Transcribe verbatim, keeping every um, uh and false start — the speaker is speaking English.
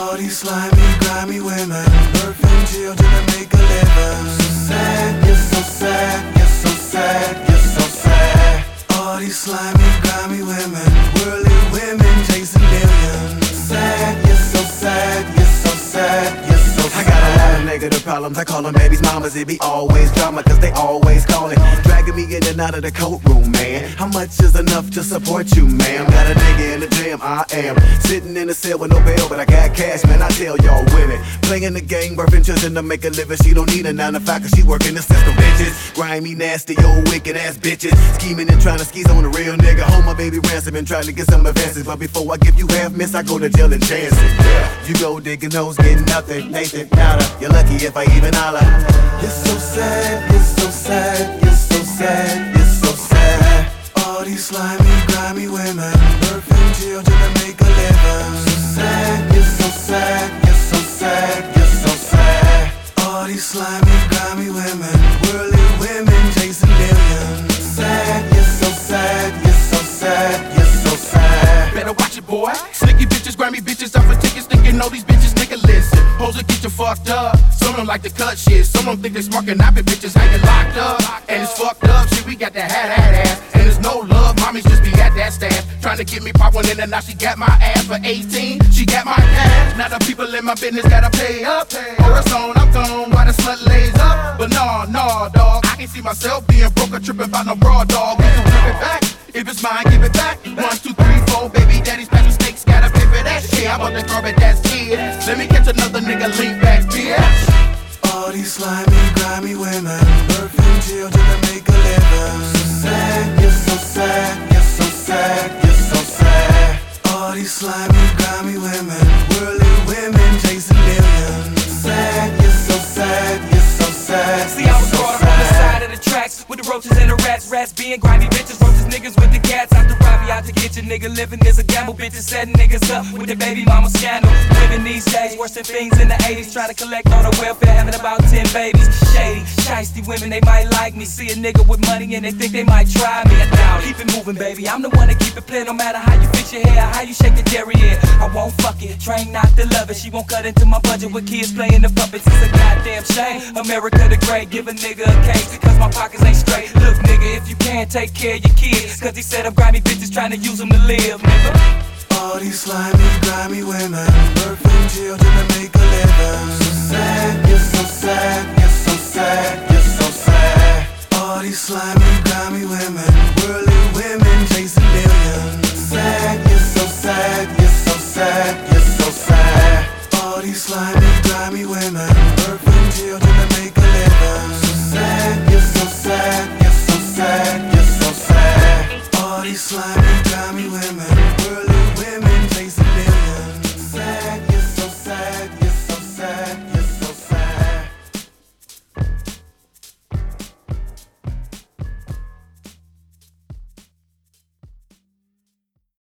All these slimy, grimy women, birthing children to make a living. So sad, you're so sad, you're so sad, you're so sad. All these slimy, grimy women, worldly women chasing millions. Sad, you're so sad, you're so sad, you're so sad. I got a lot of negative problems, I call them babies mamas. It be always drama, cause they always calling, dragging me in and out of the courtroom, man. How much is enough to support you, ma'am? Got a nigga in the gym, I am sitting in a cell with no bail, but I got cash, man. I tell y'all women, playing the game, birthing children to make a living. She don't need a nine to five, cause she work in the system, bitches. Grimy, nasty, old wicked ass bitches, scheming and trying to skis on a real nigga. Hold my baby ransom and trying to get some advances, but before I give you half miss, I go to jail and chance it. Yeah. You go digging those, getting nothing, Nathan, nada. You're lucky if I even holler. You're so sad, you're so sad, you're so sad, you're so sad. All these slimy, grimy women, birthing children to make a living. So sad, you're so sad, you're so sad, you're so sad. All these slimy, grimy women, worldly women chasing millions. Sad, you're so sad, you're so sad, you're so sad. Better watch it, boy. Slicky bitches, grimy bitches, up for tickets, thinking all these bitches, nigga, listen. Hoes will get you fucked up. Some don't like to cut shit. Some don't think they smart, and I be bitches hanging locked up. And it's fucked up, shit, we got that hat, hat ass. And there's no love, mommies just be at that stash. Trying to get me pop one in and now she got my ass. For eighteen, she got my cash. Now the people in my business gotta pay up. Or it's on, I'm gone, while the slut lays up. But nah, nah, dog, I can't see myself being broke or tripping about no broad, dog. We can flip it back. If it's mine, give it back. One, two, three, four, baby daddy's special stakes, gotta pay for that shit. I'm on the carpet, that's it. Let me catch another nigga, lean back, bitch. All these slimy, grimy women, birthing children to make a living. So sad, you're so sad, you're so sad, you're so sad. All these slimy, grimy women, worldly women chasing millions. Sad, you're so sad, you're so sad. See, I was brought up on the side of the tracks with the roaches and the rats, rats being grimy bitches, roaches niggas with the cats. Out the Robbie, out to get your nigga living is a gamble. Bitches setting niggas up with their baby mama scandal. Women these days worse than things in the eighties, trying to collect on the welfare, having about ten babies. Shady, shiesty women, they might like me. See a nigga with money and they think they might try me. I doubt it. Keep it moving, baby. I'm the one that keep it clear, no matter how you fix your hair, how you shake the derriere. I won't fuck it, train not to love it. She won't cut into my budget with kids playing the puppets. It's a goddamn shame. America the great, give a nigga a case, cause my pockets ain't straight. Look, nigga, if you can't take care of your kids, cause he said I'm grimy bitches trying to use them to live, nigga. All these slimy, grimy women, birthing children to make a living. So sad, you're so sad, you're so sad, you're so sad. All these slimy, grimy women, worldly women chasing millions. Sad, you're so sad, you're so sad, you're so sad. All these slimy, grimy women, birthing children